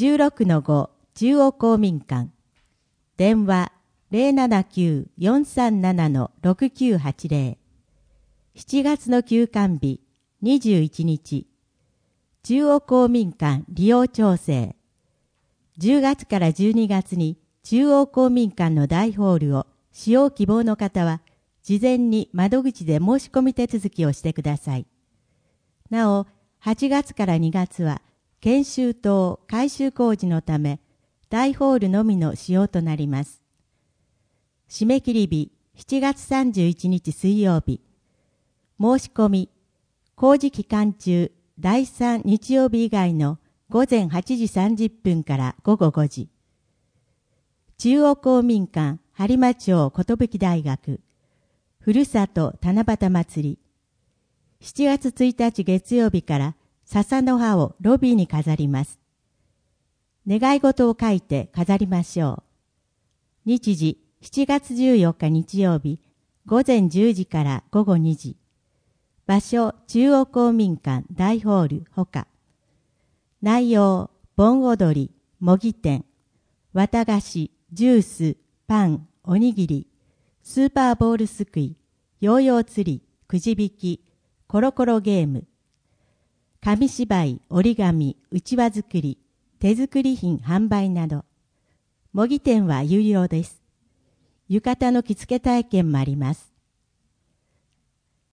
16-5 中央公民館。電話079-437-6980。7月の休館日21日。中央公民館利用調整。10月から12月に中央公民館の大ホールを使用希望の方は、事前に窓口で申し込み手続きをしてください。なお、8月から2月は、研修等改修工事のため、大ホールのみの使用となります。締め切り日、7月31日水曜日。申し込み、工事期間中、第3日曜日以外の午前8時30分から午後5時。中央公民館播磨町寿大学。ふるさと七夕祭り。7月1日月曜日から笹の葉をロビーに飾ります。願い事を書いて飾りましょう。日時7月14日日曜日午前10時から午後2時。場所中央公民館大ホールほか。内容盆踊り、模擬店、綿菓子、ジュース、パン、おにぎり、スーパーボールすくい、ヨーヨー釣り、くじ引き、コロコロゲーム、紙芝居、折り紙、うちわ作り、手作り品販売など。模擬店は有料です。浴衣の着付け体験もあります。